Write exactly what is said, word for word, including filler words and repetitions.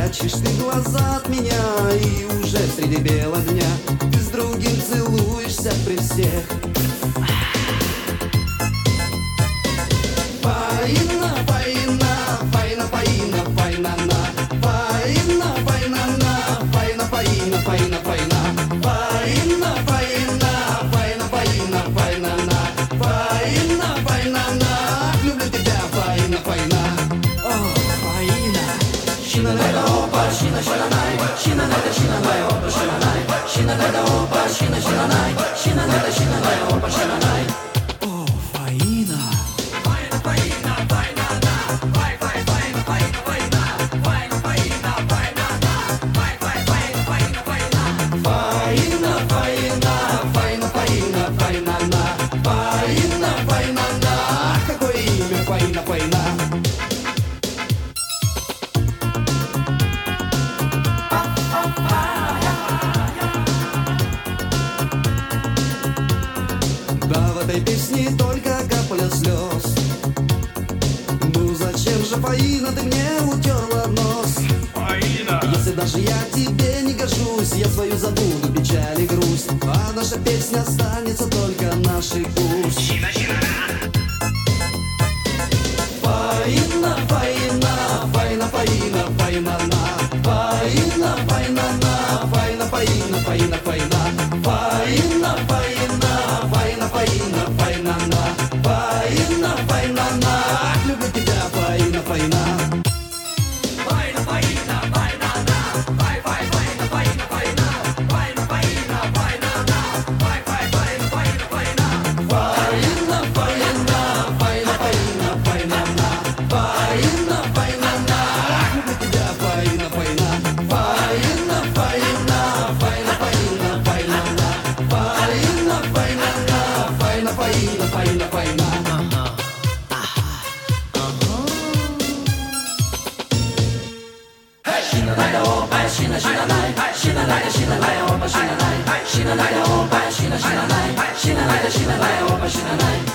прячешь ты глаза от меня, и уже среди бела дня ты с другим целуешься при всех. Фаина, фаина, фаина, фаина, фаина, на. Фаина, фаина, на. Фаина, фаина, фаина, фаина. Фаина, фаина, фаина, фаина, фаина, на. Фаина, фаина, на. Люблю тебя, фаина, фаина. О, фаина. Шина найда опа, шина шина най. Шина найда шина най опа, шина най. Шина найда опа, шина шина най. Шина найда шина най опа, шина най. О, фаина. Да, в этой песне только капля слез. Ну зачем же, Фаина, ты мне утерла нос? Фаина! Если даже я тебе не гожусь, я свою забуду печаль и грусть, а наша песня останется только нашей пусть. Фаина, фаина, фаина, фаина, фаина, на. Фаина, фаина, на. Фаина, фаина, фаина, фаина. Фаина, фаина, фаина, фаина, фаина, на. Фаина, фаина, на. Люблю тебя, фаина, фаина. Фаина, фаина, фаина, на. Фай, фай, фаина, фаина, фаина. Фаина, фаина, фаина, на. Фай, фай, фаина, фаина, фаина. Фаина, фаина, фаина, фаина, фаина, на. Фаина, фаина, на. Люблю тебя, фаина, фаина. Фаина, фаина, фаина, фаина, фаина, на. Фаина, фаина, на. Фаина, фаина, фаина, фаина. Shina naida opa, shina shina nai, shina naida shina nai opa shina nai, shina naida opa, shina shina nai, shina naida shina nai opa shina nai.